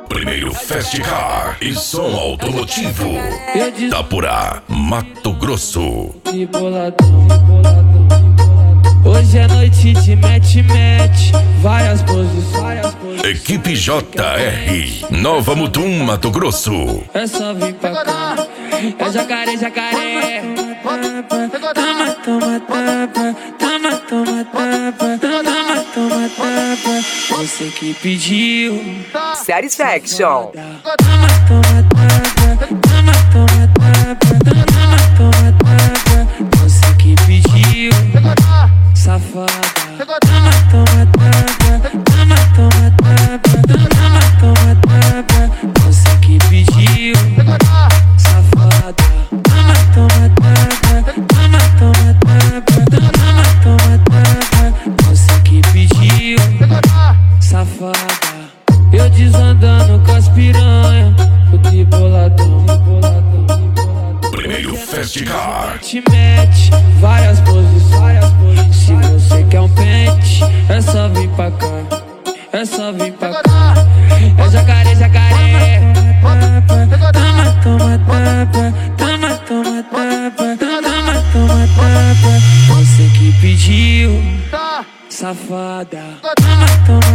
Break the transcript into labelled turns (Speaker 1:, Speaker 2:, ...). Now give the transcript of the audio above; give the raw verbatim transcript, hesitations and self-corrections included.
Speaker 1: Primeiro Fast Car e som automotivo. Itapurá, Mato Grosso.
Speaker 2: De boladão, de boladão. Hoje é noite de match-match. Várias poses, várias poses.
Speaker 1: Equipe J R, Nova Mutum, Mato Grosso.
Speaker 2: É só vir pra cá. É jacaré, jacaré. Toma, toma, tapa. Toma, toma, tapa. Toma, toma, tapa. Você que pediu
Speaker 3: Satisfaction.
Speaker 2: Toma, toma, tapa. Toma, toma, tapa. Toma, toma, tapa. Você que pediu, safada. Toma, toma, tapa. Toma, toma, tapa. Toma, toma, tapa. Você que pediu, safada. Toma, toma, tapa. Toma, toma, tapa. Toma, toma, tapa. Você que pediu, safada. Eu desandando com as piranha. O de boladão, de boladão, de boladão.
Speaker 1: Primeiro Fast Car.
Speaker 2: Te mete várias poses, várias poses. Se você quer um pente, é só vir pra cá. É só vir pra cá. É jacaré, jacaré. Toma, toma, tapa. Toma, toma, tapa. Toma, toma, tapa. Você que pediu, safada. Toma, toma,